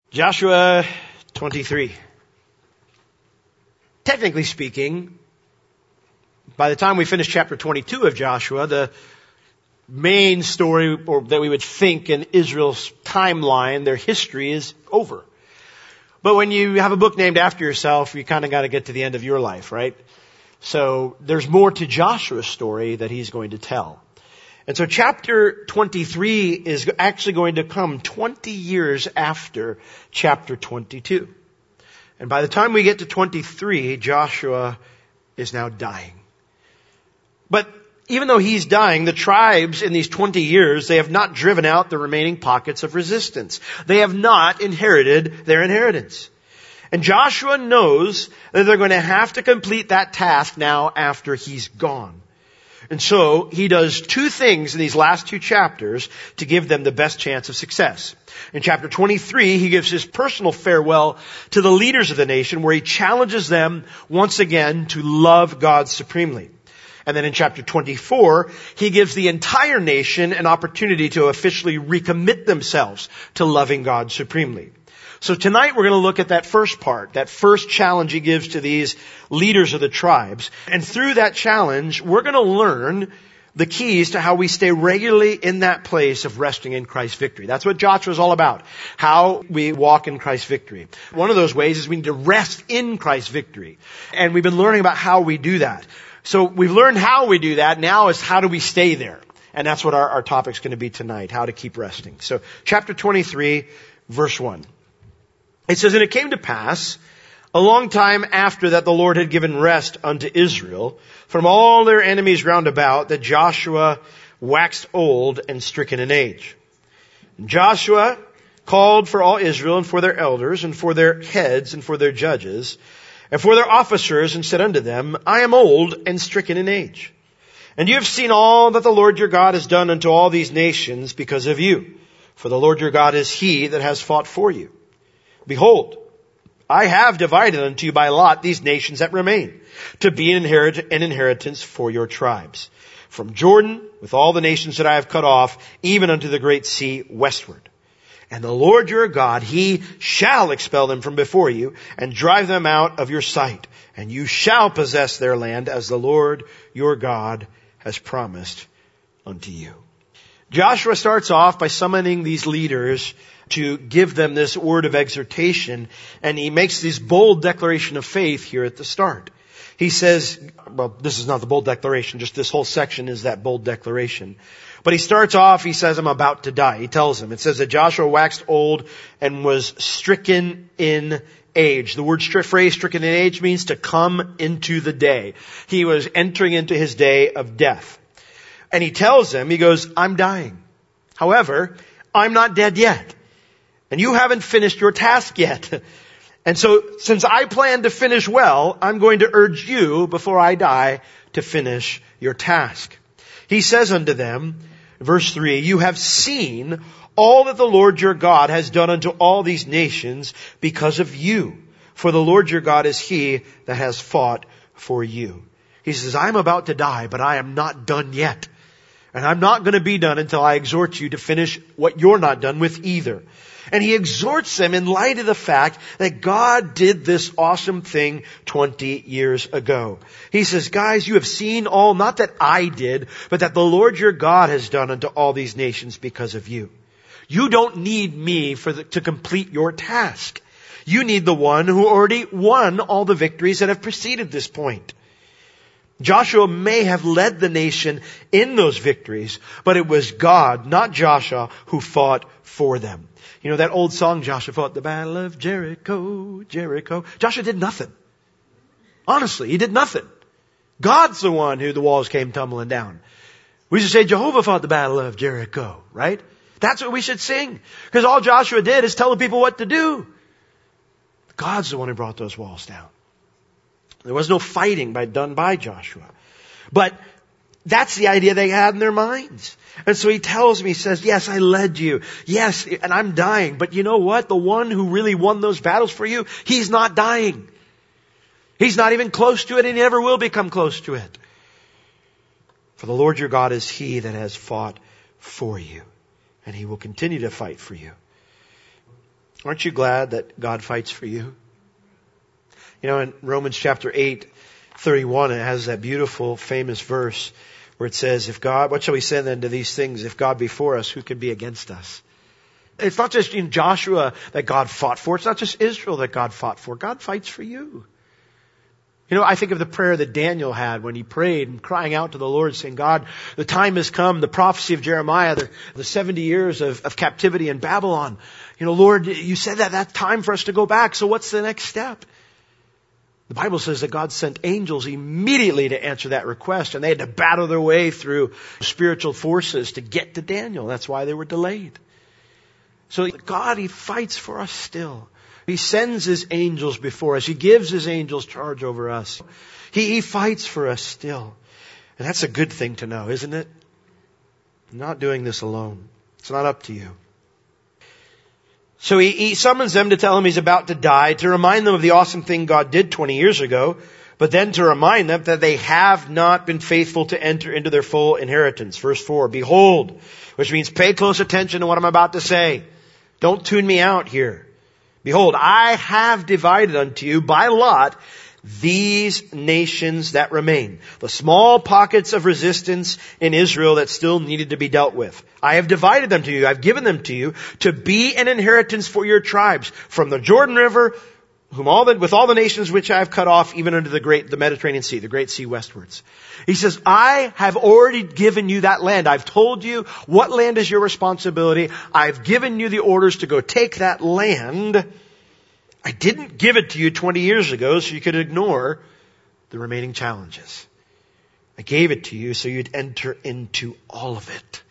Joshua 23. Technically speaking, by the time we finish chapter 22 of Joshua, the main story that we would think in Israel's timeline, their history, is over. But when you have a book named after yourself, you kind of got to get to the end of your life, right? So there's more to Joshua's story that he's going to tell. And so chapter 23 is actually going to come 20 years after chapter 22. And by the time we get to 23, Joshua is now dying. But even though he's dying, the tribes in these 20 years, they have not driven out the remaining pockets of resistance. They have not inherited their inheritance. And Joshua knows that they're going to have to complete that task now after he's gone. And so he does two things in these last two chapters to give them the best chance of success. In chapter 23, he gives his personal farewell to the leaders of the nation, where he challenges them once again to love God supremely. And then in chapter 24, he gives the entire nation an opportunity to officially recommit themselves to loving God supremely. So tonight we're going to look at that first part, that first challenge he gives to these leaders of the tribes. And through that challenge, we're going to learn the keys to how we stay regularly in that place of resting in Christ's victory. That's what Joshua is all about, how we walk in Christ's victory. One of those ways is we need to rest in Christ's victory. And we've been learning about how we do that. So we've learned how we do that. Now is how do we stay there? And that's what our topic's going to be tonight, how to keep resting. So chapter 23, verse 1. It says, "And it came to pass, a long time after that the Lord had given rest unto Israel from all their enemies round about, that Joshua waxed old and stricken in age. And Joshua called for all Israel, and for their elders, and for their heads, and for their judges, and for their officers, and said unto them, I am old and stricken in age. And you have seen all that the Lord your God has done unto all these nations because of you. For the Lord your God is he that has fought for you. Behold, I have divided unto you by lot these nations that remain, to be an inheritance for your tribes, from Jordan, with all the nations that I have cut off, even unto the great sea westward. And the Lord your God, he shall expel them from before you, and drive them out of your sight. And you shall possess their land, as the Lord your God has promised unto you." Joshua starts off by summoning these leaders to give them this word of exhortation, and he makes this bold declaration of faith here at the start. He says, well, this is not the bold declaration, just this whole section is that bold declaration. But he starts off, he says, I'm about to die. He tells them, it says that Joshua waxed old and was stricken in age. The word phrase stricken in age means to come into the day. He was entering into his day of death. And he tells them, he goes, I'm dying. However, I'm not dead yet. And you haven't finished your task yet. And so, since I plan to finish well, I'm going to urge you, before I die, to finish your task. He says unto them, verse 3, you have seen all that the Lord your God has done unto all these nations because of you. For the Lord your God is he that has fought for you. He says, I'm about to die, but I am not done yet. And I'm not going to be done until I exhort you to finish what you're not done with either. And he exhorts them in light of the fact that God did this awesome thing 20 years ago. He says, guys, you have seen all, not that I did, but that the Lord your God has done unto all these nations because of you. You don't need me to complete your task. You need the one who already won all the victories that have preceded this point. Joshua may have led the nation in those victories, but it was God, not Joshua, who fought for them. You know that old song, Joshua fought the battle of Jericho, Jericho. Joshua did nothing. Honestly, he did nothing. God's the one who the walls came tumbling down. We should say Jehovah fought the battle of Jericho, right? That's what we should sing. Because all Joshua did is tell the people what to do. God's the one who brought those walls down. There was no fighting done by Joshua. But that's the idea they had in their minds. And so he tells me, he says, yes, I led you. Yes, and I'm dying. But you know what? The one who really won those battles for you, he's not dying. He's not even close to it, and he never will become close to it. For the Lord your God is he that has fought for you. And he will continue to fight for you. Aren't you glad that God fights for you? You know, in Romans chapter 8:31, it has that beautiful, famous verse where it says, what shall we say then to these things? If God be for us, who can be against us? It's not just in Joshua that God fought for. It's not just Israel that God fought for. God fights for you. You know, I think of the prayer that Daniel had when he prayed and crying out to the Lord saying, God, the time has come, the prophecy of Jeremiah, the 70 years of captivity in Babylon. You know, Lord, you said that's time for us to go back. So what's the next step? The Bible says that God sent angels immediately to answer that request, and they had to battle their way through spiritual forces to get to Daniel. That's why they were delayed. So God, He fights for us still. He sends His angels before us. He gives His angels charge over us. He fights for us still. And that's a good thing to know, isn't it? I'm not doing this alone. It's not up to you. So he summons them to tell him he's about to die, to remind them of the awesome thing God did 20 years ago, but then to remind them that they have not been faithful to enter into their full inheritance. Verse 4, behold, which means pay close attention to what I'm about to say. Don't tune me out here. Behold, I have divided unto you by lot these nations that remain. The small pockets of resistance in Israel that still needed to be dealt with. I have divided them to you. I've given them to you to be an inheritance for your tribes. From the Jordan River, with all the nations which I have cut off, even unto the Mediterranean Sea, the great sea westwards. He says, I have already given you that land. I've told you what land is your responsibility. I've given you the orders to go take that land. I didn't give it to you 20 years ago so you could ignore the remaining challenges. I gave it to you so you'd enter into all of it.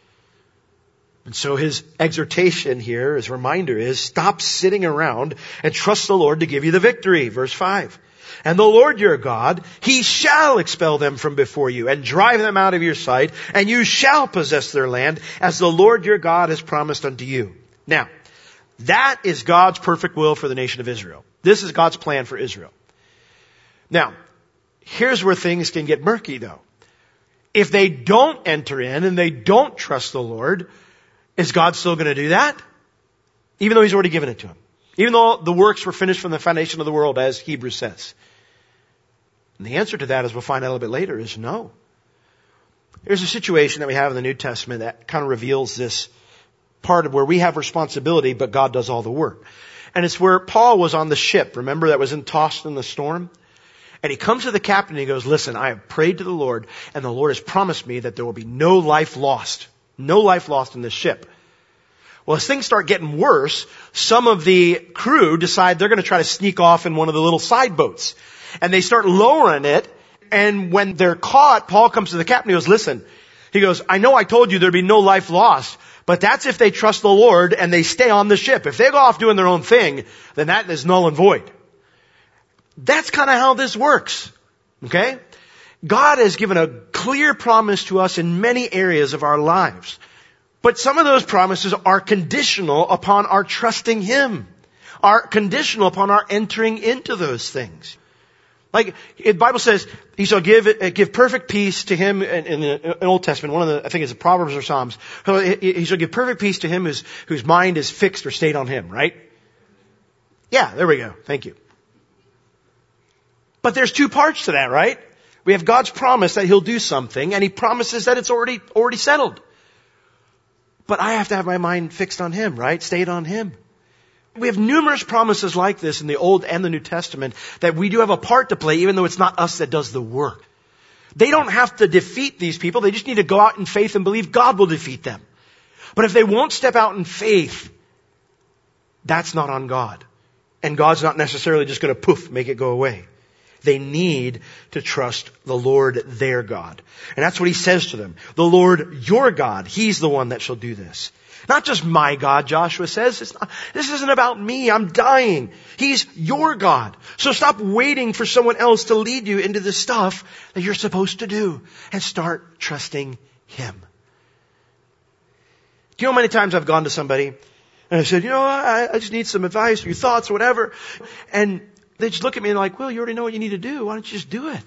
And so his exhortation here, his reminder is, stop sitting around and trust the Lord to give you the victory. Verse 5. And the Lord your God, He shall expel them from before you and drive them out of your sight, and you shall possess their land as the Lord your God has promised unto you. Now, that is God's perfect will for the nation of Israel. This is God's plan for Israel. Now, here's where things can get murky though. If they don't enter in and they don't trust the Lord, is God still going to do that? Even though He's already given it to them. Even though the works were finished from the foundation of the world, as Hebrews says. And the answer to that, as we'll find out a little bit later, is no. There's a situation that we have in the New Testament that kind of reveals this part of where we have responsibility, but God does all the work. And it's where Paul was on the ship, remember, that was tossed in the storm? And he comes to the captain and he goes, listen, I have prayed to the Lord, and the Lord has promised me that there will be no life lost. No life lost in this ship. Well, as things start getting worse, some of the crew decide they're going to try to sneak off in one of the little side boats. And they start lowering it. And when they're caught, Paul comes to the captain and he goes, listen, he goes, I know I told you there'd be no life lost, but that's if they trust the Lord and they stay on the ship. If they go off doing their own thing, then that is null and void. That's kind of how this works. Okay? God has given a clear promise to us in many areas of our lives. But some of those promises are conditional upon our trusting Him. Are conditional upon our entering into those things. Like, the Bible says, He shall give perfect peace to him in the Old Testament. I think it's Proverbs or Psalms. He shall give perfect peace to him whose mind is fixed or stayed on Him, right? Yeah, there we go. Thank you. But there's two parts to that, right? We have God's promise that He'll do something, and He promises that it's already settled. But I have to have my mind fixed on Him, right? Stayed on Him. We have numerous promises like this in the Old and the New Testament that we do have a part to play, even though it's not us that does the work. They don't have to defeat these people. They just need to go out in faith and believe God will defeat them. But if they won't step out in faith, that's not on God. And God's not necessarily just going to make it go away. They need to trust the Lord their God. And that's what He says to them. The Lord your God, He's the one that shall do this. Not just my God, Joshua says. This isn't about me. I'm dying. He's your God. So stop waiting for someone else to lead you into the stuff that you're supposed to do and start trusting Him. Do you know how many times I've gone to somebody and I said, I just need some advice, your thoughts, or whatever. And they just look at me and like, well, you already know what you need to do. Why don't you just do it?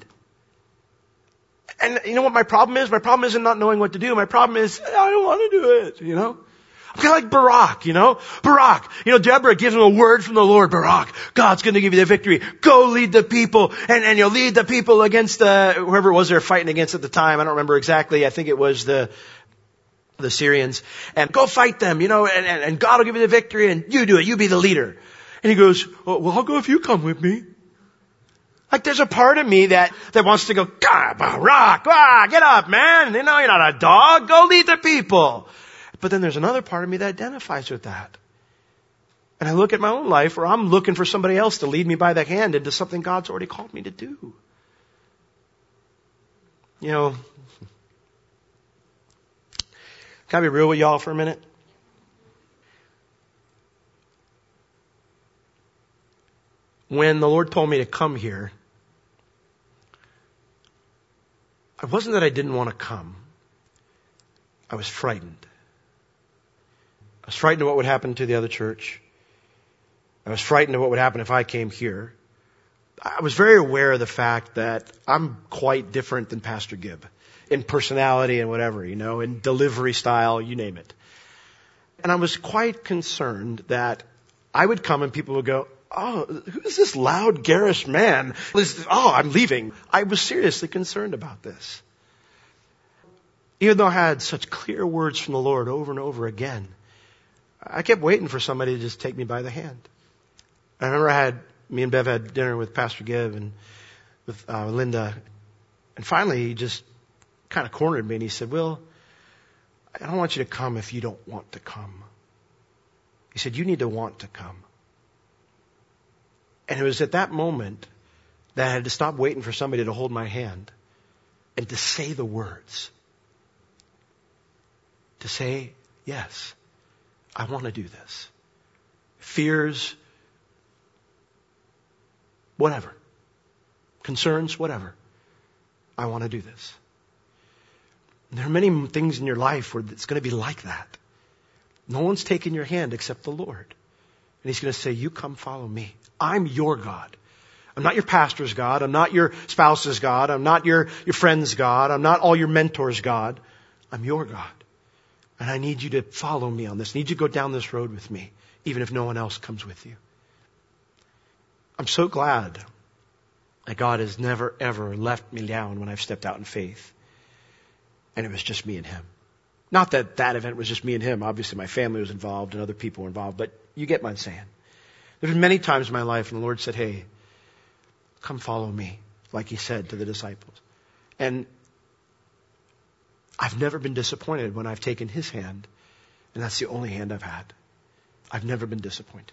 And you know what my problem is? My problem isn't not knowing what to do. My problem is, I don't want to do it, I'm kind of like Barak, Barak, Deborah gives him a word from the Lord. Barak, God's going to give you the victory. Go lead the people and you'll lead the people against whoever it was they're fighting against at the time. I don't remember exactly. I think it was the Syrians. And go fight them, and God will give you the victory and you do it. You be the leader. And he goes, well, I'll go if you come with me. Like there's a part of me that wants to go, God, Barak, get up, man. You're not a dog. Go lead the people. But then there's another part of me that identifies with that. And I look at my own life where I'm looking for somebody else to lead me by the hand into something God's already called me to do. Can I be real with y'all for a minute? When the Lord told me to come here, it wasn't that I didn't want to come. I was frightened. I was frightened of what would happen to the other church. I was frightened of what would happen if I came here. I was very aware of the fact that I'm quite different than Pastor Gibb in personality and whatever, in delivery style, you name it. And I was quite concerned that I would come and people would go, oh, who is this loud, garish man? Oh, I'm leaving. I was seriously concerned about this. Even though I had such clear words from the Lord over and over again, I kept waiting for somebody to just take me by the hand. I remember me and Bev had dinner with Pastor Gibb and with Linda. And finally, he just kind of cornered me and he said, Will, I don't want you to come if you don't want to come. He said, you need to want to come. And it was at that moment that I had to stop waiting for somebody to hold my hand and to say the words. To say, yes, I want to do this. Fears, whatever. Concerns, whatever. I want to do this. And there are many things in your life where it's going to be like that. No one's taking your hand except the Lord. And He's going to say, you come follow me. I'm your God. I'm not your pastor's God. I'm not your spouse's God. I'm not your friend's God. I'm not all your mentors' God. I'm your God. And I need you to follow me on this. I need you to go down this road with me, even if no one else comes with you. I'm so glad that God has never, ever left me down when I've stepped out in faith. And it was just me and Him. Not that event was just me and Him. Obviously, my family was involved and other people were involved. But you get what I'm saying. There's been many times in my life when the Lord said, hey, come follow me, like He said to the disciples. And I've never been disappointed when I've taken His hand. And that's the only hand I've had. I've never been disappointed.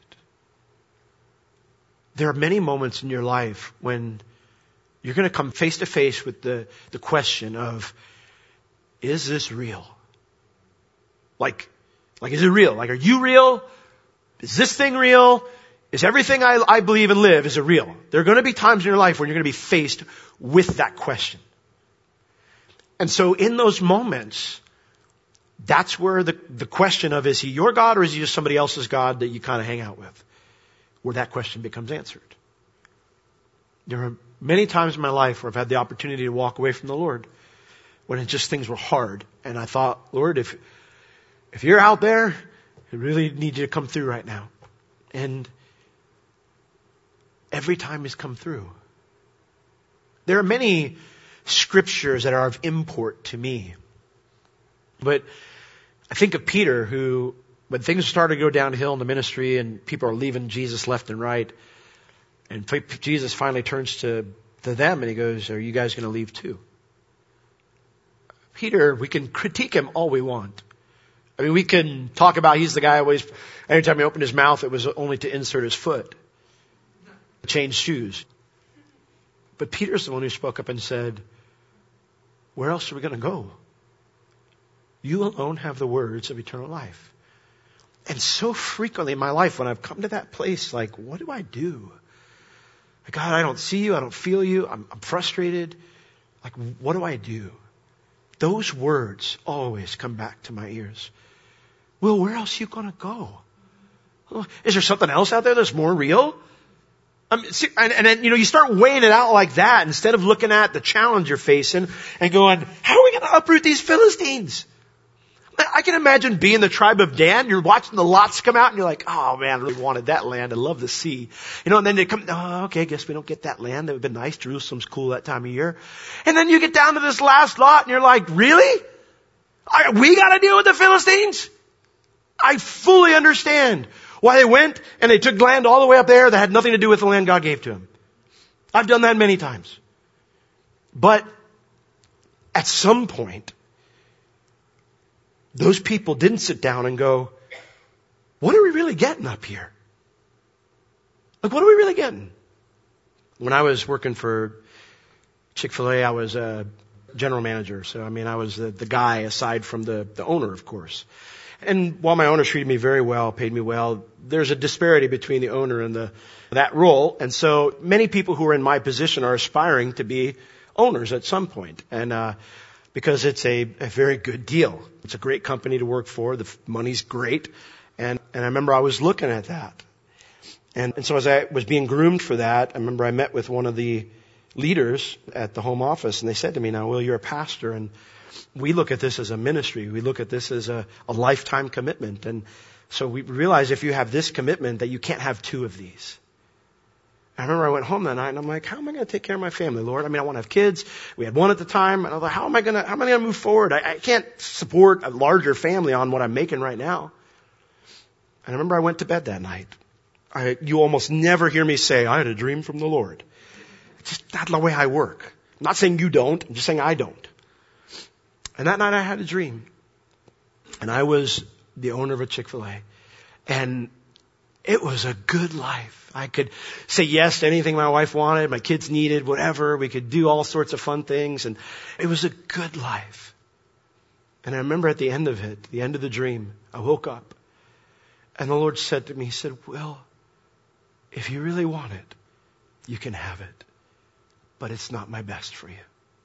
There are many moments in your life when you're going to come face to face with the question of, is this real? Like, is it real? Like, are you real? Is this thing real? Is everything I believe and live, is it real? There are going to be times in your life when you're going to be faced with that question. And so in those moments, that's where the question of, is He your God or is He just somebody else's God that you kind of hang out with? Where that question becomes answered. There are many times in my life where I've had the opportunity to walk away from the Lord when things were hard. And I thought, Lord, if you're out there, I really need you to come through right now. And every time He's come through. There are many scriptures that are of import to me. But I think of Peter, who, when things started to go downhill in the ministry and people are leaving Jesus left and right, and Jesus finally turns to them and He goes, are you guys going to leave too? Peter, we can critique him all we want. I mean, we can talk about he's the guy always, every time he opened his mouth, it was only to insert his foot, change shoes. But Peter's the one who spoke up and said, where else are we going to go? You alone have the words of eternal life. And so frequently in my life, when I've come to that place, like, what do I do? Like, God, I don't see you. I don't feel you. I'm frustrated. Like, what do I do? Those words always come back to my ears. Well, where else are you going to go? Is there something else out there that's more real? And then, you start weighing it out like that instead of looking at the challenge you're facing and going, how are we going to uproot these Philistines? I can imagine being the tribe of Dan. You're watching the lots come out and you're like, oh man, I really wanted that land. I love the sea. And then they come, oh, okay, guess we don't get that land. That would have been nice. Jerusalem's cool that time of year. And then you get down to this last lot and you're like, really? We gotta deal with the Philistines? I fully understand why they went and they took land all the way up there that had nothing to do with the land God gave to them. I've done that many times. But at some point, those people didn't sit down and go, what are we really getting up here? Like, what are we really getting? When I was working for Chick-fil-A, I was a general manager. So, I was the guy aside from the owner, of course. And while my owner treated me very well, paid me well, there's a disparity between the owner and that role. And so many people who are in my position are aspiring to be owners at some point. And, because it's a very good deal. It's a great company to work for. The money's great. And I remember I was looking at that. And so as I was being groomed for that, I remember I met with one of the leaders at the home office, and they said to me, now, Will, you're a pastor, and we look at this as a ministry. We look at this as a lifetime commitment. And so we realize if you have this commitment that you can't have two of these. I remember I went home that night and I'm like, how am I going to take care of my family, Lord? I want to have kids. We had one at the time. And I was like, how am I going to move forward? I can't support a larger family on what I'm making right now. And I remember I went to bed that night. You almost never hear me say, I had a dream from the Lord. It's just not the way I work. I'm not saying you don't. I'm just saying I don't. And that night I had a dream. And I was the owner of a Chick-fil-A. And it was a good life. I could say yes to anything my wife wanted, my kids needed, whatever. We could do all sorts of fun things. And it was a good life. And I remember at the end of it, the end of the dream, I woke up. And the Lord said to me, He said, Will, if you really want it, you can have it. But it's not my best for you.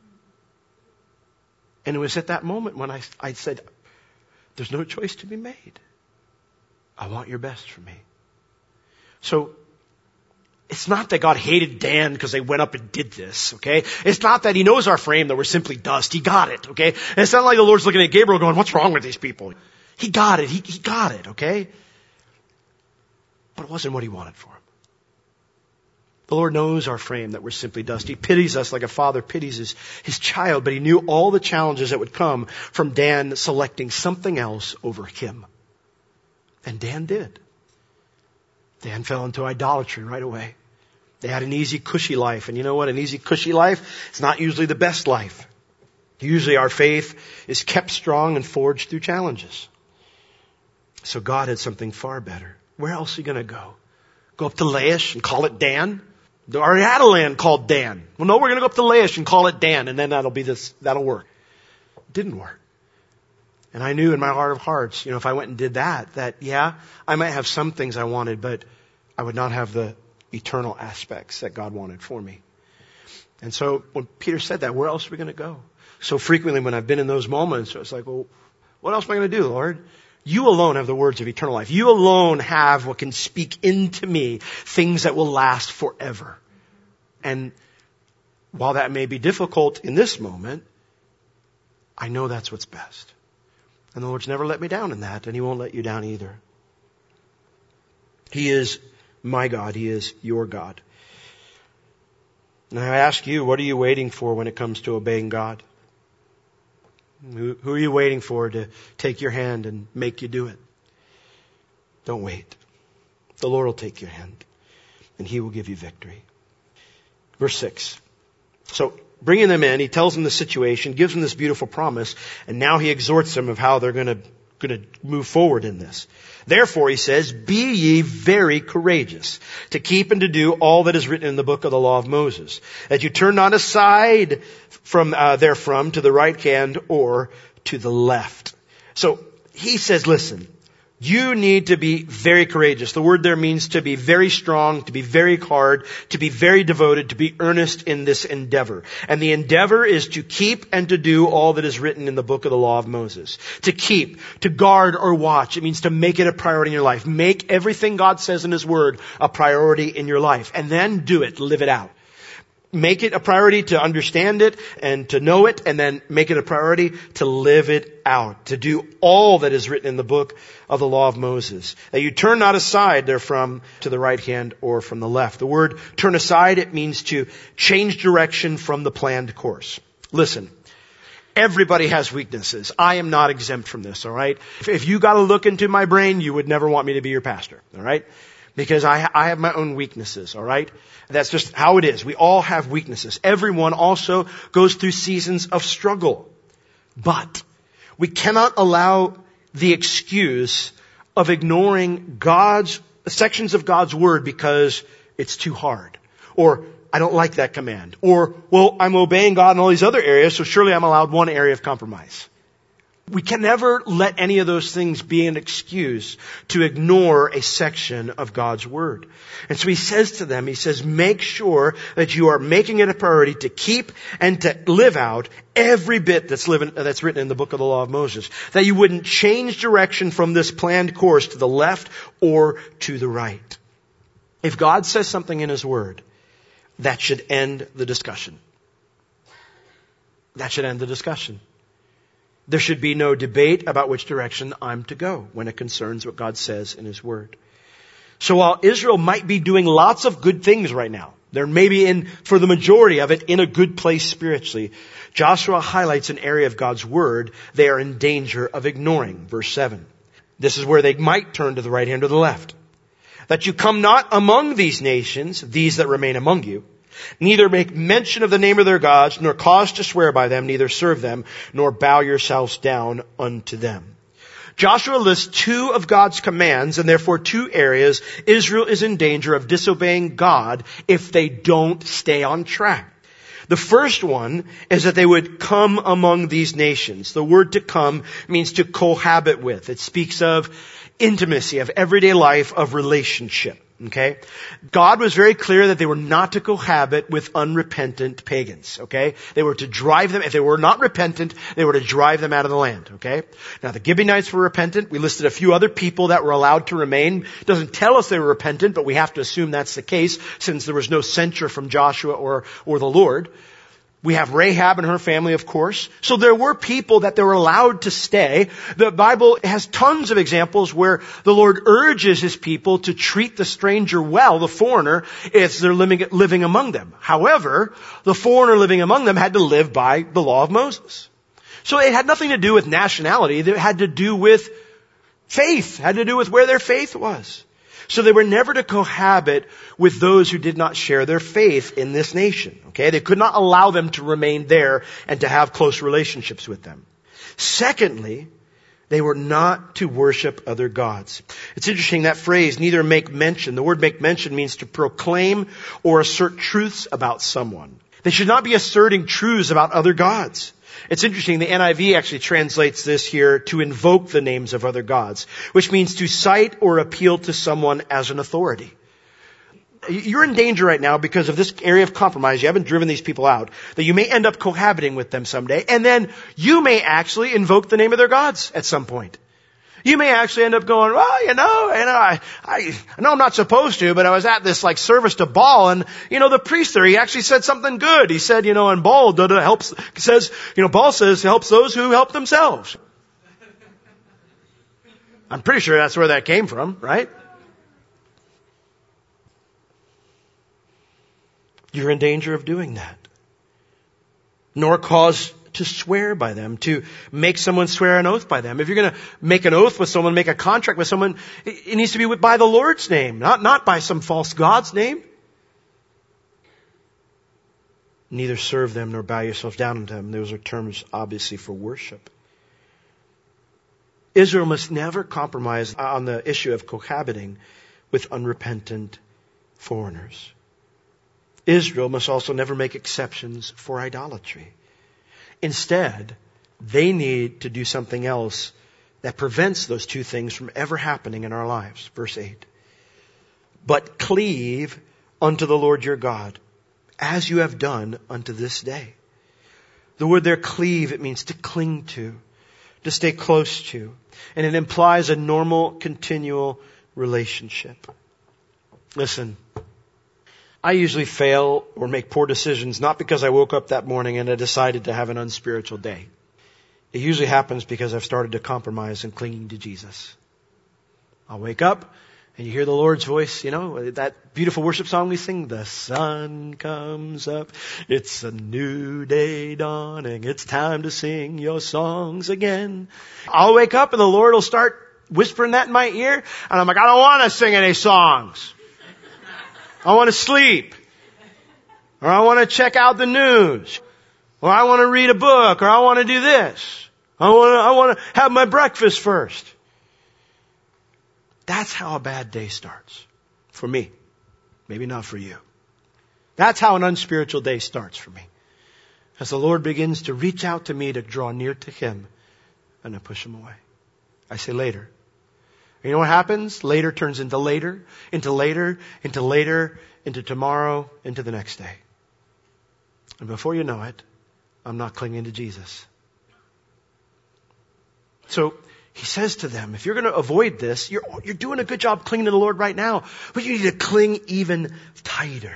And it was at that moment when I said, there's no choice to be made. I want your best for me. So, it's not that God hated Dan because they went up and did this, okay? It's not that He knows our frame, that we're simply dust. He got it, okay? And it's not like the Lord's looking at Gabriel going, what's wrong with these people? He got it. He got it, okay? But it wasn't what He wanted for him. The Lord knows our frame, that we're simply dust. He pities us like a father pities his child, but He knew all the challenges that would come from Dan selecting something else over Him. And Dan did. Dan fell into idolatry right away. They had an easy, cushy life. And you know what? An easy, cushy life is not usually the best life. Usually our faith is kept strong and forged through challenges. So God had something far better. Where else are you going to go? Go up to Laish and call it Dan? They already had a land called Dan. Well, no, we're going to go up to Laish and call it Dan, and then that'll work. It didn't work. And I knew in my heart of hearts, if I went and did that, yeah, I might have some things I wanted, but I would not have the eternal aspects that God wanted for me. And so when Peter said that, where else are we going to go? So frequently when I've been in those moments, it's like, well, what else am I going to do, Lord? You alone have the words of eternal life. You alone have what can speak into me things that will last forever. And while that may be difficult in this moment, I know that's what's best. And the Lord's never let me down in that, and He won't let you down either. He is my God. He is your God. Now I ask you, what are you waiting for when it comes to obeying God? Who are you waiting for to take your hand and make you do it? Don't wait. The Lord will take your hand, and He will give you victory. Verse 6. So, bringing them in, He tells them the situation, gives them this beautiful promise, and now He exhorts them of how they're going to move forward in this. Therefore, He says, be ye very courageous to keep and to do all that is written in the book of the law of Moses, that you turn not aside from therefrom to the right hand or to the left. So He says, listen, you need to be very courageous. The word there means to be very strong, to be very hard, to be very devoted, to be earnest in this endeavor. And the endeavor is to keep and to do all that is written in the book of the law of Moses. To keep, to guard or watch. It means to make it a priority in your life. Make everything God says in His word a priority in your life. And then do it, live it out. make it a priority to understand it and to know it, and then make it a priority to live it out, to do all that is written in the book of the law of Moses. That you turn not aside therefrom to the right hand or from the left. The word turn aside, it means to change direction from the planned course. Listen, everybody has weaknesses. I am not exempt from this, all right? If you got to look into my brain, you would never want me to be your pastor, all right? Because I have my own weaknesses, all right? That's just how it is. We all have weaknesses. Everyone also goes through seasons of struggle. But we cannot allow the excuse of ignoring sections of God's word because it's too hard. Or, I don't like that command. Or, well, I'm obeying God in all these other areas, so surely I'm allowed one area of compromise. We can never let any of those things be an excuse to ignore a section of God's Word. And so he says to them, he says, make sure that you are making it a priority to keep and to live out every bit that's written in the book of the law of Moses. That you wouldn't change direction from this planned course to the left or to the right. If God says something in His Word, that should end the discussion. That should end the discussion. There should be no debate about which direction I'm to go when it concerns what God says in His Word. So while Israel might be doing lots of good things right now, they're maybe for the majority of it, in a good place spiritually, Joshua highlights an area of God's Word they are in danger of ignoring. Verse 7. This is where they might turn to the right hand or the left. That you come not among these nations, these that remain among you, neither make mention of the name of their gods, nor cause to swear by them, neither serve them, nor bow yourselves down unto them. Joshua lists two of God's commands, and therefore two areas Israel is in danger of disobeying God if they don't stay on track. The first one is that they would come among these nations. The word to come means to cohabit with. It speaks of intimacy, of everyday life, of relationship. Okay? God was very clear that they were not to cohabit with unrepentant pagans. Okay? They were to drive them, if they were not repentant, they were to drive them out of the land. Okay? Now the Gibeonites were repentant. We listed a few other people that were allowed to remain. It doesn't tell us they were repentant, but we have to assume that's the case since there was no censure from Joshua or the Lord. We have Rahab and her family, of course. So there were people that they were allowed to stay. The Bible has tons of examples where the Lord urges His people to treat the stranger well, the foreigner, if they're living among them. However, the foreigner living among them had to live by the law of Moses. So it had nothing to do with nationality. It had to do with faith. It had to do with where their faith was. So they were never to cohabit with those who did not share their faith in this nation. Okay? They could not allow them to remain there and to have close relationships with them. Secondly, they were not to worship other gods. It's interesting, that phrase, neither make mention. The word make mention means to proclaim or assert truths about someone. They should not be asserting truths about other gods. It's interesting, the NIV actually translates this here to invoke the names of other gods, which means to cite or appeal to someone as an authority. You're in danger right now because of this area of compromise. You haven't driven these people out, that you may end up cohabiting with them someday, and then you may actually invoke the name of their gods at some point. You may actually end up going, well, I know I'm not supposed to, but I was at this service to Baal, and the priest there, he actually said something good. He said, and Baal helps, Baal says helps those who help themselves. I'm pretty sure that's where that came from, right? You're in danger of doing that. Nor cause to swear by them, to make someone swear an oath by them. If you're going to make an oath with someone, make a contract with someone, it needs to be by the Lord's name, not by some false god's name. Neither serve them nor bow yourselves down unto them. Those are terms, obviously, for worship. Israel must never compromise on the issue of cohabiting with unrepentant foreigners. Israel must also never make exceptions for idolatry. Instead, they need to do something else that prevents those two things from ever happening in our lives. Verse 8. But cleave unto the Lord your God, as you have done unto this day. The word there, cleave, it means to cling to stay close to. And it implies a normal, continual relationship. Listen, I usually fail or make poor decisions not because I woke up that morning and I decided to have an unspiritual day. It usually happens because I've started to compromise and clinging to Jesus. I'll wake up and you hear the Lord's voice, that beautiful worship song we sing, the sun comes up, it's a new day dawning, it's time to sing your songs again. I'll wake up and the Lord will start whispering that in my ear, and I'm like, I don't want to sing any songs. I want to sleep. Or I want to check out the news. Or I want to read a book. Or I want to do this. I want to have my breakfast first. That's how a bad day starts. For me. Maybe not for you. That's how an unspiritual day starts for me. As the Lord begins to reach out to me to draw near to Him, and I push Him away. I say later. You know what happens? Later turns into later, into later, into later, into tomorrow, into the next day. And before you know it, I'm not clinging to Jesus. So He says to them, if you're going to avoid this, you're doing a good job clinging to the Lord right now, but you need to cling even tighter.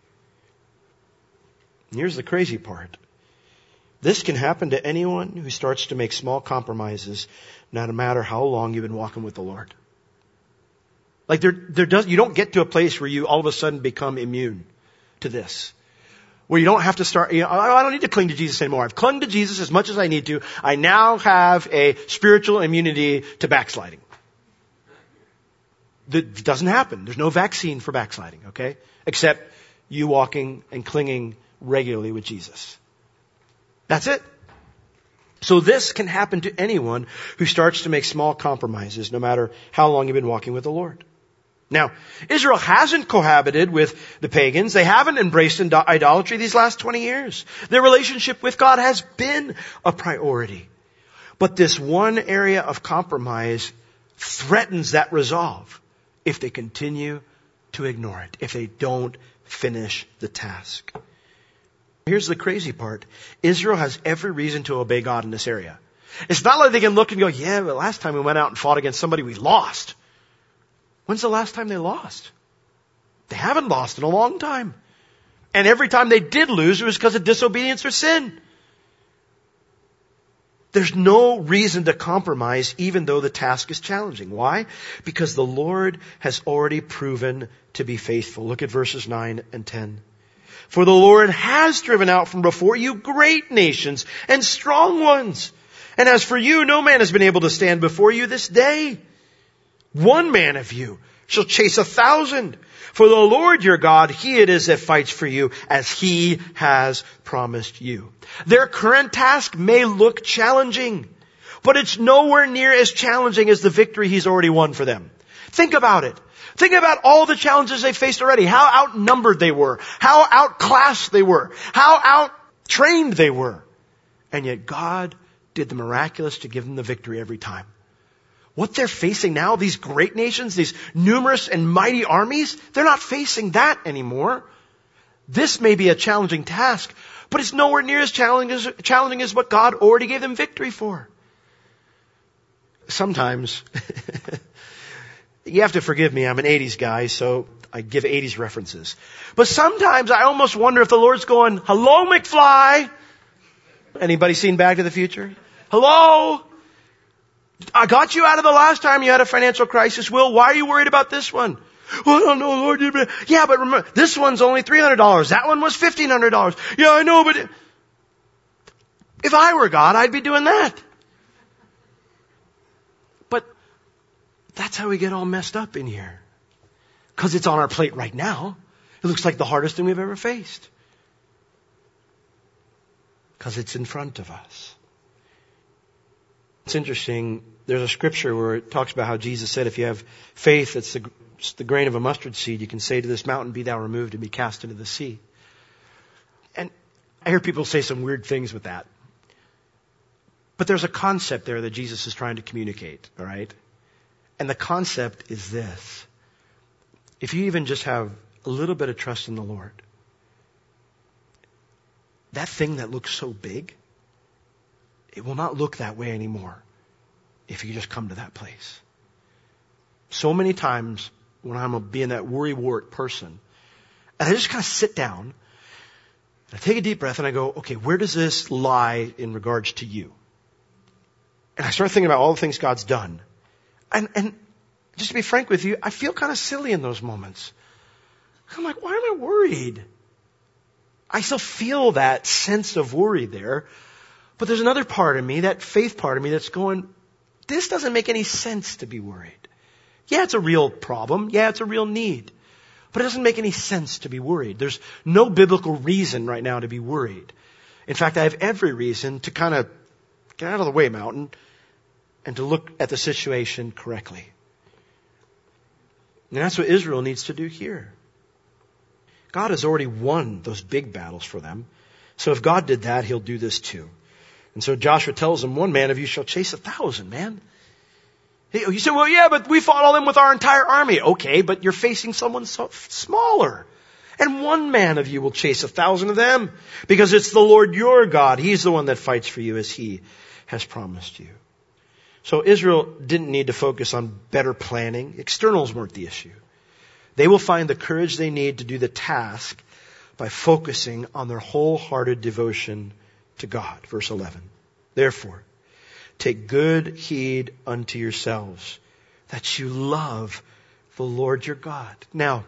And here's the crazy part. This can happen to anyone who starts to make small compromises, no matter how long you've been walking with the Lord. Like you don't get to a place where you all of a sudden become immune to this. Where you don't have to start, I don't need to cling to Jesus anymore. I've clung to Jesus as much as I need to. I now have a spiritual immunity to backsliding. That doesn't happen. There's no vaccine for backsliding, okay? Except you walking and clinging regularly with Jesus. That's it. So this can happen to anyone who starts to make small compromises, no matter how long you've been walking with the Lord. Now, Israel hasn't cohabited with the pagans. They haven't embraced idolatry these last 20 years. Their relationship with God has been a priority. But this one area of compromise threatens that resolve if they continue to ignore it, if they don't finish the task. Here's the crazy part. Israel has every reason to obey God in this area. It's not like they can look and go, yeah, but last time we went out and fought against somebody, we lost. When's the last time they lost? They haven't lost in a long time. And every time they did lose, it was because of disobedience or sin. There's no reason to compromise even though the task is challenging. Why? Because the Lord has already proven to be faithful. Look at verses 9 and 10. For the Lord has driven out from before you great nations and strong ones. And as for you, no man has been able to stand before you this day. One man of you shall chase 1,000. For the Lord your God, He it is that fights for you, as He has promised you. Their current task may look challenging, but it's nowhere near as challenging as the victory He's already won for them. Think about it. Think about all the challenges they faced already. How outnumbered they were. How outclassed they were. How out-trained they were. And yet God did the miraculous to give them the victory every time. What they're facing now, these great nations, these numerous and mighty armies, they're not facing that anymore. This may be a challenging task, but it's nowhere near as challenging as what God already gave them victory for. Sometimes, you have to forgive me, I'm an 80s guy, so I give 80s references. But sometimes I almost wonder if the Lord's going, hello, McFly. Anybody seen Back to the Future? Hello? I got you out of the last time you had a financial crisis. Will, why are you worried about this one? Well, I don't know, Lord. Yeah, but remember, this one's only $300. That one was $1,500. Yeah, I know, but if I were God, I'd be doing that. But that's how we get all messed up in here. Because it's on our plate right now. It looks like the hardest thing we've ever faced. Because it's in front of us. It's interesting. There's a scripture where it talks about how Jesus said if you have faith that's the grain of a mustard seed, you can say to this mountain, be thou removed and be cast into the sea. And I hear people say some weird things with that. But there's a concept there that Jesus is trying to communicate, all right? And the concept is this. If you even just have a little bit of trust in the Lord, that thing that looks so big, it will not look that way anymore if you just come to that place. So many times when I'm being that worrywart person, And I just kind of sit down, and I take a deep breath, and I go, okay, where does this lie in regards to you? And I start thinking about all the things God's done. And just to be frank with you, I feel kind of silly in those moments. I'm like, why am I worried? I still feel that sense of worry there. But there's another part of me, that faith part of me, that's going, this doesn't make any sense to be worried. Yeah, it's a real problem. Yeah, it's a real need. But it doesn't make any sense to be worried. There's no biblical reason right now to be worried. In fact, I have every reason to kind of get out of the way, Mountain, and to look at the situation correctly. And that's what Israel needs to do here. God has already won those big battles for them. So if God did that, He'll do this too. And so Joshua tells them, 1 man of you shall chase 1,000, man. You say, well, yeah, but we fought all them with our entire army. Okay, but you're facing someone so smaller. And 1 man of you will chase 1,000 of them, because it's the Lord your God. He's the one that fights for you as He has promised you. So Israel didn't need to focus on better planning. Externals weren't the issue. They will find the courage they need to do the task by focusing on their wholehearted devotion to God. Verse 11. Therefore, take good heed unto yourselves that you love the Lord your God. Now,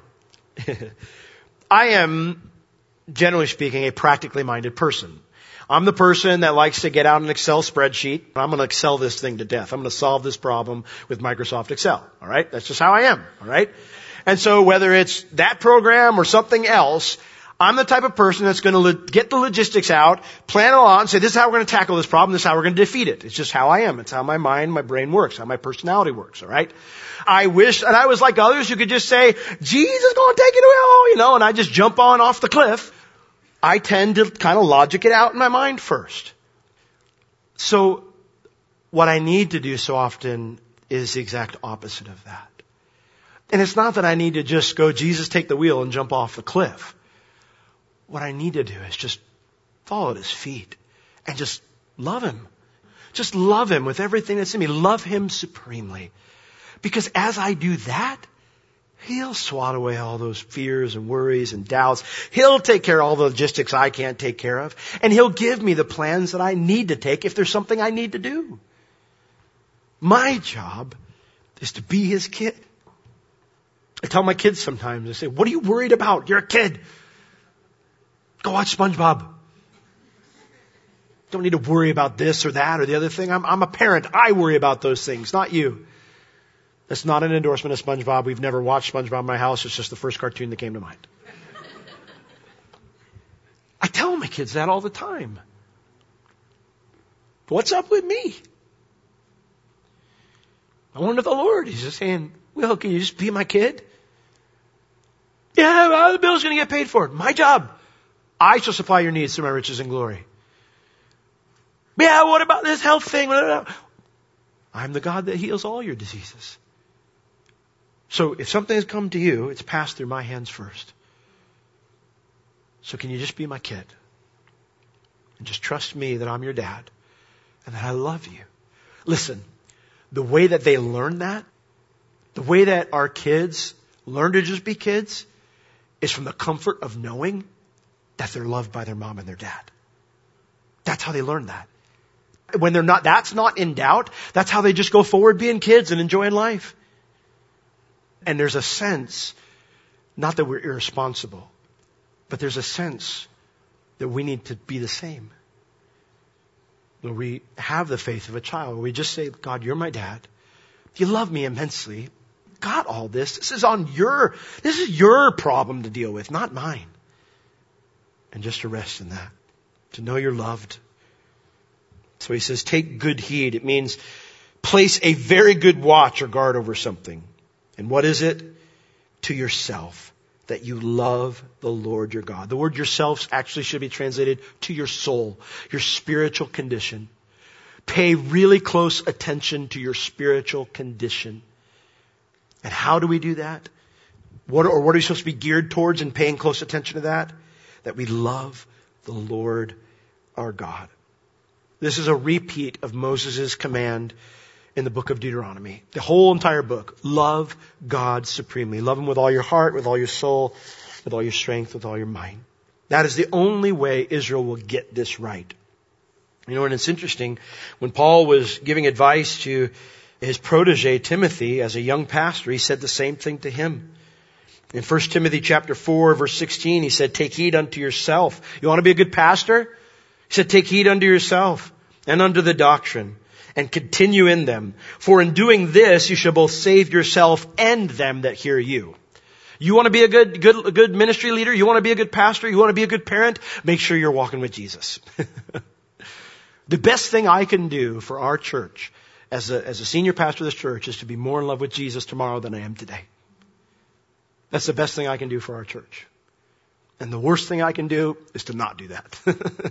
I am, generally speaking, a practically minded person. I'm the person that likes to get out an Excel spreadsheet. I'm going to Excel this thing to death. I'm going to solve this problem with Microsoft Excel. All right? That's just how I am. All right? And so whether it's that program or something else, I'm the type of person that's going to get the logistics out, plan it all out, and say, this is how we're going to tackle this problem, this is how we're going to defeat it. It's just how I am. It's how my mind, my brain works, how my personality works, all right? I wish, and I was like others who could just say, Jesus is going to take it away, and I just jump on off the cliff. I tend to kind of logic it out in my mind first. So what I need to do so often is the exact opposite of that. And it's not that I need to just go, Jesus, take the wheel and jump off the cliff. What I need to do is just fall at His feet and just love Him. Just love Him with everything that's in me. Love Him supremely. Because as I do that, He'll swat away all those fears and worries and doubts. He'll take care of all the logistics I can't take care of. And He'll give me the plans that I need to take if there's something I need to do. My job is to be His kid. I tell my kids sometimes, I say, what are you worried about? You're a kid. Go watch SpongeBob. Don't need to worry about this or that or the other thing. I'm a parent. I worry about those things, not you. That's not an endorsement of SpongeBob. We've never watched SpongeBob in my house. It's just the first cartoon that came to mind. I tell my kids that all the time. What's up with me? I wonder the Lord. He's just saying, Will, can you just be my kid? Yeah, well, the bill's going to get paid for. My job. I shall supply your needs through my riches and glory. Yeah, what about this health thing? I'm the God that heals all your diseases. So if something has come to you, it's passed through my hands first. So can you just be my kid? And just trust me that I'm your dad and that I love you. Listen, the way that they learn that, the way that our kids learn to just be kids, is from the comfort of knowing that they're loved by their mom and their dad. That's how they learn that. When that's not in doubt, that's how they just go forward being kids and enjoying life. And there's a sense, not that we're irresponsible, but there's a sense that we need to be the same. When we have the faith of a child, we just say, God, you're my dad. You love me immensely. Got all this. This is your problem to deal with, not mine. And just to rest in that. To know you're loved. So he says, take good heed. It means place a very good watch or guard over something. And what is it? To yourself. That you love the Lord your God. The word yourselves actually should be translated to your soul, your spiritual condition. Pay really close attention to your spiritual condition. And how do we do that? What are we supposed to be geared towards in paying close attention to that? That we love the Lord our God. This is a repeat of Moses' command in the book of Deuteronomy. The whole entire book. Love God supremely. Love Him with all your heart, with all your soul, with all your strength, with all your might. That is the only way Israel will get this right. You know, and it's interesting, when Paul was giving advice to his protege Timothy as a young pastor, he said the same thing to him. In 1 Timothy chapter 4, verse 16, he said, take heed unto yourself. You want to be a good pastor? He said, take heed unto yourself and unto the doctrine, and continue in them. For in doing this, you shall both save yourself and them that hear you. You want to be a good ministry leader? You want to be a good pastor? You want to be a good parent? Make sure you're walking with Jesus. The best thing I can do for our church as a senior pastor of this church is to be more in love with Jesus tomorrow than I am today. That's the best thing I can do for our church. And the worst thing I can do is to not do that.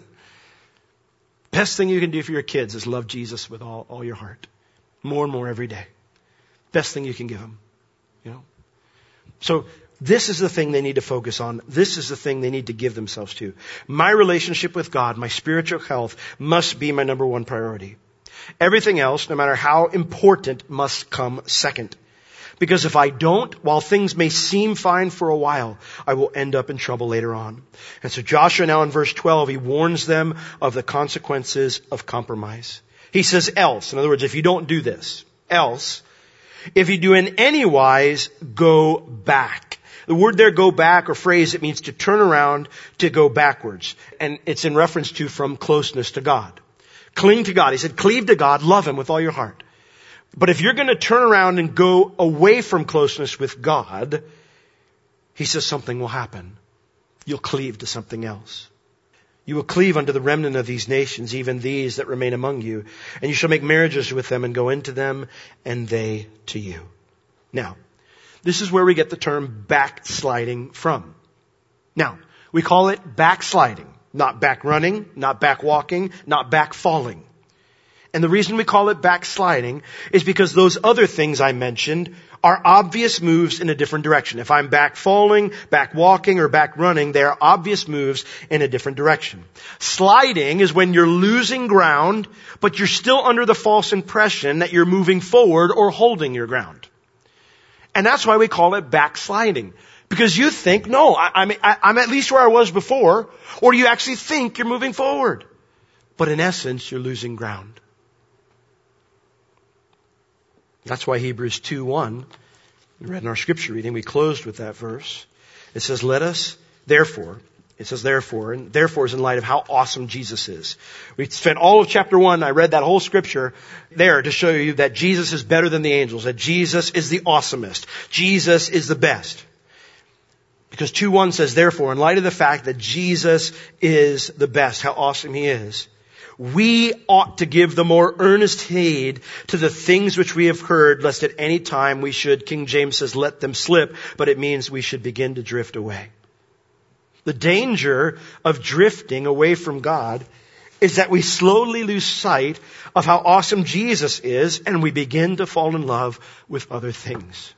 Best thing you can do for your kids is love Jesus with all your heart. More and more every day. Best thing you can give them. You know? So this is the thing they need to focus on. This is the thing they need to give themselves to. My relationship with God, my spiritual health, must be my number one priority. Everything else, no matter how important, must come second. Because if I don't, while things may seem fine for a while, I will end up in trouble later on. And so Joshua now in verse 12, he warns them of the consequences of compromise. He says else. In other words, if you don't do this, else, if you do in any wise, go back. The word there, go back, or phrase, it means to turn around, to go backwards. And it's in reference to from closeness to God. Cling to God. He said, cleave to God, love Him with all your heart. But if you're going to turn around and go away from closeness with God, he says something will happen. You'll cleave to something else. You will cleave unto the remnant of these nations, even these that remain among you. And you shall make marriages with them and go into them, and they to you. Now, this is where we get the term backsliding from. Now, we call it backsliding, not back running, not back walking, not back falling. And the reason we call it backsliding is because those other things I mentioned are obvious moves in a different direction. If I'm back falling, back walking, or back running, they are obvious moves in a different direction. Sliding is when you're losing ground, but you're still under the false impression that you're moving forward or holding your ground. And that's why we call it backsliding. Because you think, no, I'm at least where I was before, or you actually think you're moving forward. But in essence, you're losing ground. That's why Hebrews 2:1, we read in our scripture reading, we closed with that verse. It says, let us, therefore, it says therefore, and therefore is in light of how awesome Jesus is. We spent all of chapter 1, I read that whole scripture there to show you that Jesus is better than the angels, that Jesus is the awesomest. Jesus is the best. Because 2:1 says, therefore, in light of the fact that Jesus is the best, how awesome He is, we ought to give the more earnest heed to the things which we have heard, lest at any time we should, King James says, let them slip, but it means we should begin to drift away. The danger of drifting away from God is that we slowly lose sight of how awesome Jesus is, and we begin to fall in love with other things.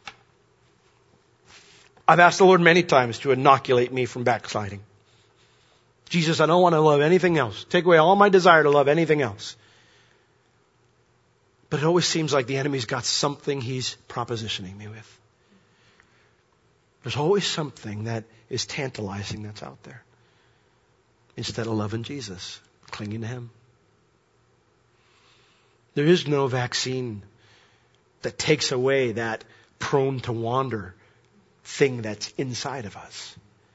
I've asked the Lord many times to inoculate me from backsliding. Jesus, I don't want to love anything else. Take away all my desire to love anything else. But it always seems like the enemy's got something he's propositioning me with. There's always something that is tantalizing that's out there. Instead of loving Jesus, clinging to Him. There is no vaccine that takes away that prone to wander thing that's inside of us.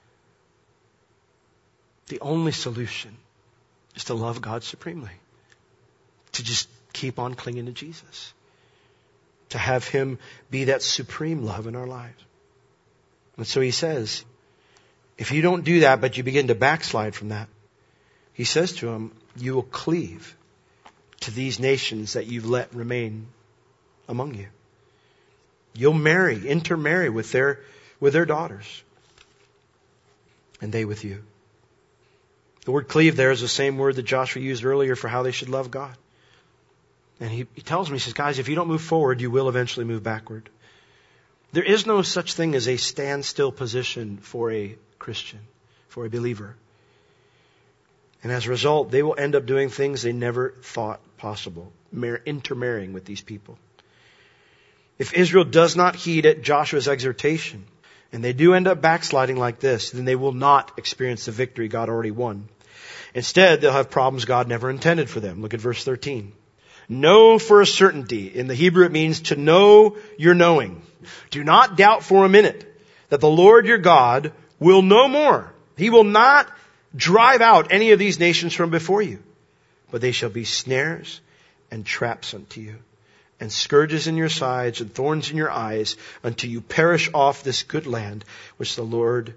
The only solution is to love God supremely. To just keep on clinging to Jesus. To have Him be that supreme love in our lives. And so He says, if you don't do that, but you begin to backslide from that, He says to him, you will cleave to these nations that you've let remain among you. You'll intermarry with their daughters. And they with you. The word cleave there is the same word that Joshua used earlier for how they should love God. And he tells me, he says, guys, if you don't move forward, you will eventually move backward. There is no such thing as a standstill position for a Christian, for a believer. And as a result, they will end up doing things they never thought possible, intermarrying with these people. If Israel does not heed Joshua's exhortation, and they do end up backsliding like this, then they will not experience the victory God already won. Instead, they'll have problems God never intended for them. Look at verse 13. Know for a certainty. In the Hebrew it means to know your knowing. Do not doubt for a minute that the Lord your God will no more. He will not drive out any of these nations from before you, but they shall be snares and traps unto you, and scourges in your sides and thorns in your eyes, until you perish off this good land which the Lord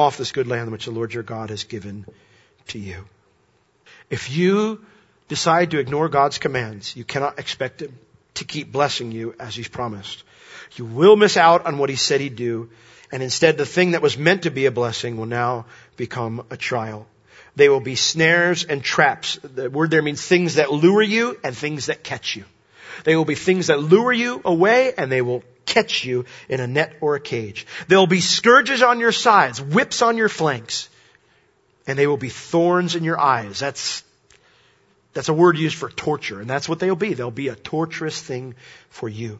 your God has given to you. If you decide to ignore God's commands, you cannot expect Him to keep blessing you as He's promised. You will miss out on what He said He'd do, and instead the thing that was meant to be a blessing will now become a trial. They will be snares and traps. The word there means things that lure you and things that catch you. They will be things that lure you away, and they will catch you in a net or a cage. There will be scourges on your sides, whips on your flanks, and they will be thorns in your eyes. That's a word used for torture, and that's what they'll be. They'll be a torturous thing for you,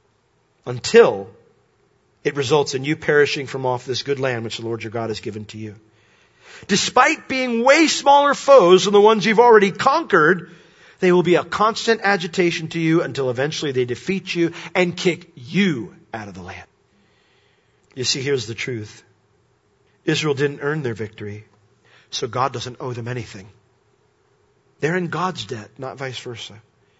until it results in you perishing from off this good land which the Lord your God has given to you. Despite being way smaller foes than the ones you've already conquered, they will be a constant agitation to you until eventually they defeat you and kick you out of the land. You see, here's the truth. Israel didn't earn their victory, so God doesn't owe them anything. They're in God's debt, not vice versa.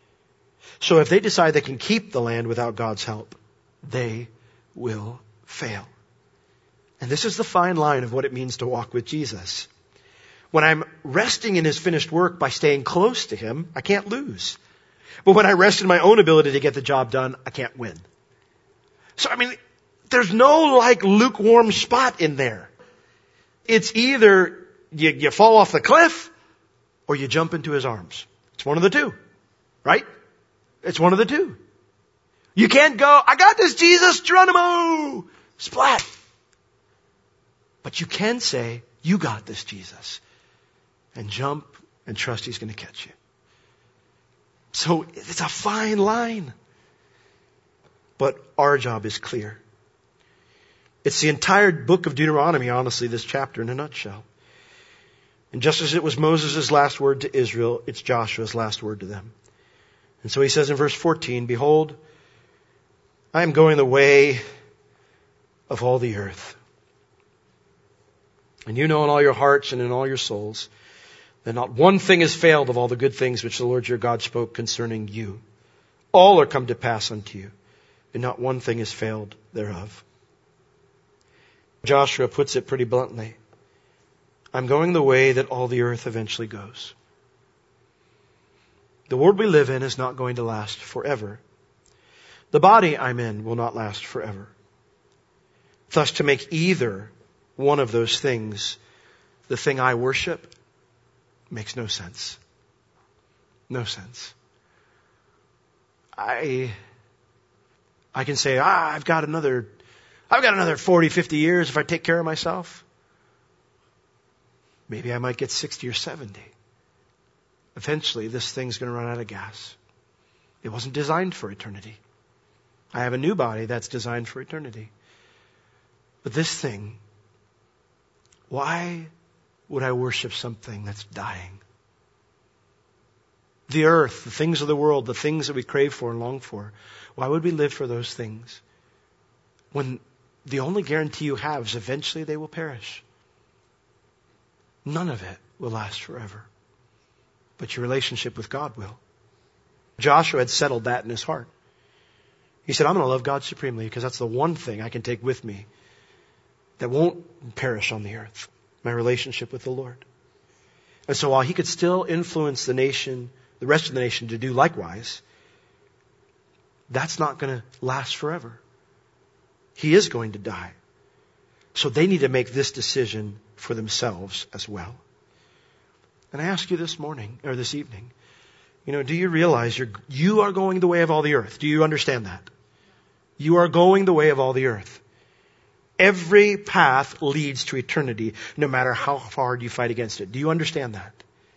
So if they decide they can keep the land without God's help, they will fail. And this is the fine line of what it means to walk with Jesus. When I'm resting in His finished work by staying close to Him, I can't lose. But when I rest in my own ability to get the job done, I can't win. So, there's no lukewarm spot in there. It's either you fall off the cliff or you jump into His arms. It's one of the two, right? It's one of the two. You can't go, I got this, Jesus, Geronimo, splat. But you can say, you got this, Jesus, and jump and trust He's going to catch you. So it's a fine line. But our job is clear. It's the entire book of Deuteronomy, honestly, this chapter in a nutshell. And just as it was Moses' last word to Israel, it's Joshua's last word to them. And so he says in verse 14, behold, I am going the way of all the earth. And you know in all your hearts and in all your souls that not one thing has failed of all the good things which the Lord your God spoke concerning you. All are come to pass unto you, and not one thing has failed thereof. Joshua puts it pretty bluntly. I'm going the way that all the earth eventually goes. The world we live in is not going to last forever. The body I'm in will not last forever. Thus, to make either one of those things the thing I worship makes no sense. No sense. I can say, I've got another 40, 50 years if I take care of myself. Maybe I might get 60 or 70. Eventually, this thing's going to run out of gas. It wasn't designed for eternity. I have a new body that's designed for eternity. But this thing, why would I worship something that's dying? The earth, the things of the world, the things that we crave for and long for. Why would we live for those things when the only guarantee you have is eventually they will perish? None of it will last forever. But your relationship with God will. Joshua had settled that in his heart. He said, I'm going to love God supremely because that's the one thing I can take with me that won't perish on the earth. My relationship with the Lord. And so while he could still influence the nation, the rest of the nation to do likewise, that's not going to last forever. He is going to die. So they need to make this decision for themselves as well. And I ask you this morning, or this evening, do you realize you are going the way of all the earth? Do you understand that? You are going the way of all the earth. Every path leads to eternity, no matter how hard you fight against it. Do you understand that?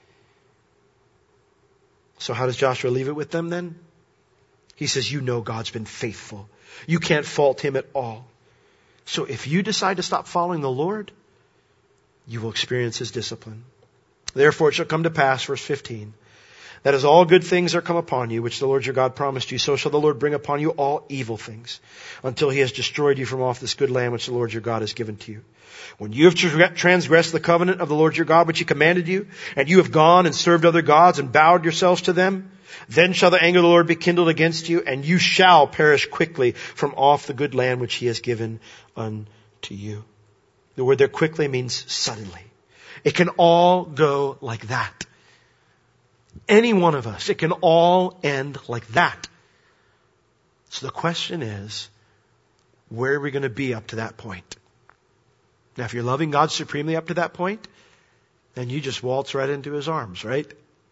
So how does Joshua leave it with them then? He says, God's been faithful. You can't fault Him at all. So if you decide to stop following the Lord, you will experience His discipline. Therefore it shall come to pass, verse 15, that as all good things are come upon you, which the Lord your God promised you, so shall the Lord bring upon you all evil things, until He has destroyed you from off this good land which the Lord your God has given to you. When you have transgressed the covenant of the Lord your God, which He commanded you, and you have gone and served other gods and bowed yourselves to them, then shall the anger of the Lord be kindled against you, and you shall perish quickly from off the good land which He has given unto you. The word there quickly means suddenly. It can all go like that. Any one of us, it can all end like that. So the question is, where are we going to be up to that point? Now, if you're loving God supremely up to that point, then you just waltz right into His arms, right?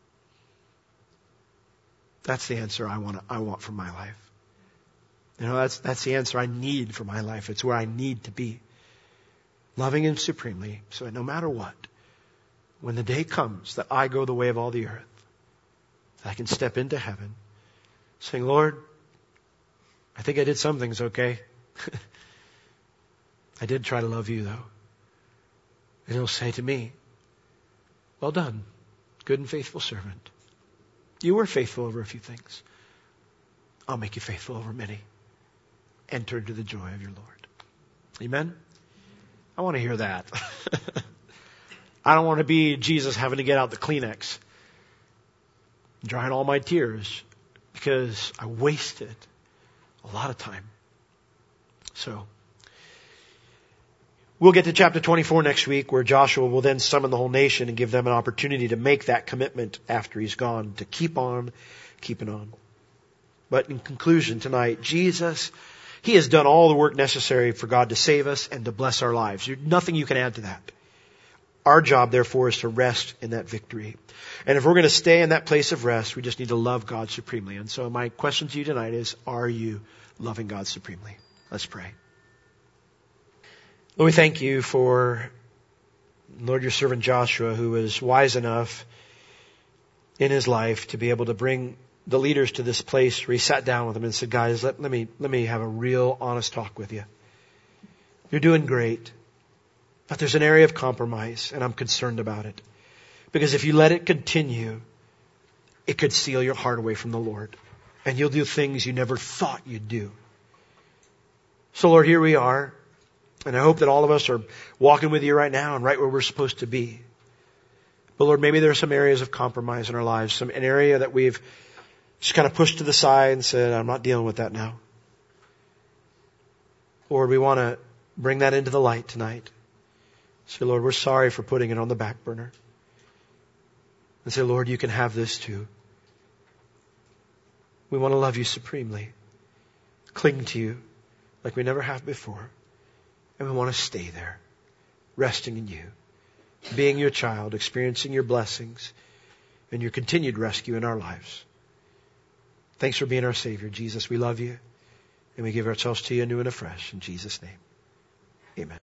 That's the answer I want from my life. That's the answer I need for my life. It's where I need to be. Loving Him supremely, so that no matter what, when the day comes that I go the way of all the earth, I can step into heaven saying, Lord, I think I did some things okay. I did try to love you though. And He'll say to me, well done, good and faithful servant. You were faithful over a few things. I'll make you faithful over many. Enter into the joy of your Lord. Amen? I want to hear that. I don't want to be Jesus having to get out the Kleenex, drying all my tears, because I wasted a lot of time. So, we'll get to chapter 24 next week, where Joshua will then summon the whole nation and give them an opportunity to make that commitment after he's gone, to keep on keeping on. But in conclusion tonight, Jesus, He has done all the work necessary for God to save us and to bless our lives. There's nothing you can add to that. Our job, therefore, is to rest in that victory. And if we're going to stay in that place of rest, we just need to love God supremely. And so my question to you tonight is, are you loving God supremely? Let's pray. Lord, we thank You for, Lord, Your servant Joshua, who was wise enough in his life to be able to bring the leaders to this place where he sat down with them and said, guys, let me have a real honest talk with you. You're doing great, but there's an area of compromise, and I'm concerned about it. Because if you let it continue, it could steal your heart away from the Lord. And you'll do things you never thought you'd do. So Lord, here we are. And I hope that all of us are walking with You right now and right where we're supposed to be. But Lord, maybe there are some areas of compromise in our lives, an area that we've just kind of pushed to the side and said, I'm not dealing with that now. Lord, we want to bring that into the light tonight. Say, Lord, we're sorry for putting it on the back burner. And say, Lord, You can have this too. We want to love You supremely. Cling to You like we never have before. And we want to stay there, resting in You, being Your child, experiencing Your blessings and Your continued rescue in our lives. Thanks for being our Savior, Jesus. We love You, and we give ourselves to You anew and afresh. In Jesus' name, amen.